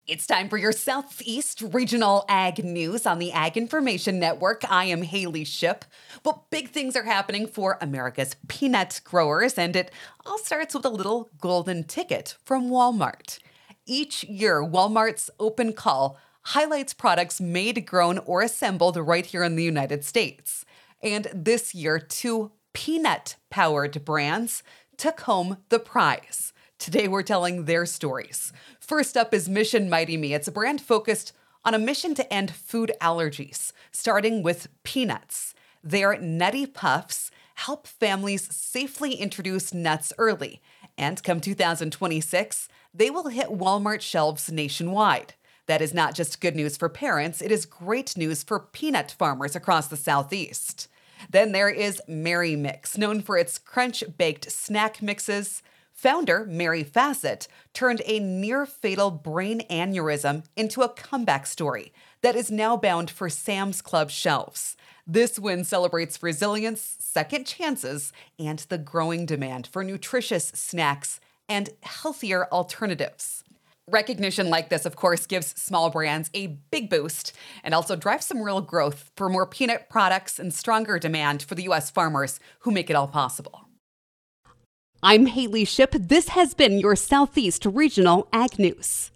It's time for your Southeast Regional Ag News on the Ag Information Network. I am Haley Ship. Well, big things are happening for America's peanut growers, and it all starts with a little golden ticket from Walmart. Each year, Walmart's Open Call highlights products made, grown, or assembled right here in the United States. And this year, two peanut-powered brands took home the prize. Today, we're telling their stories. First up is Mission Mighty Me. It's a brand focused on a mission to end food allergies, starting with peanuts. Their Nutty Puffs help families safely introduce nuts early. And come 2026, they will hit Walmart shelves nationwide. That is not just good news for parents, it is great news for peanut farmers across the Southeast. Then there is Mary Mix, known for its crunch-baked snack mixes. Founder Mary Fassett turned a near-fatal brain aneurysm into a comeback story that is now bound for Sam's Club shelves. This win celebrates resilience, second chances, and the growing demand for nutritious snacks and healthier alternatives. Recognition like this, of course, gives small brands a big boost and also drives some real growth for more peanut products and stronger demand for the U.S. farmers who make it all possible. I'm Haley Ship. This has been your Southeast Regional Ag News.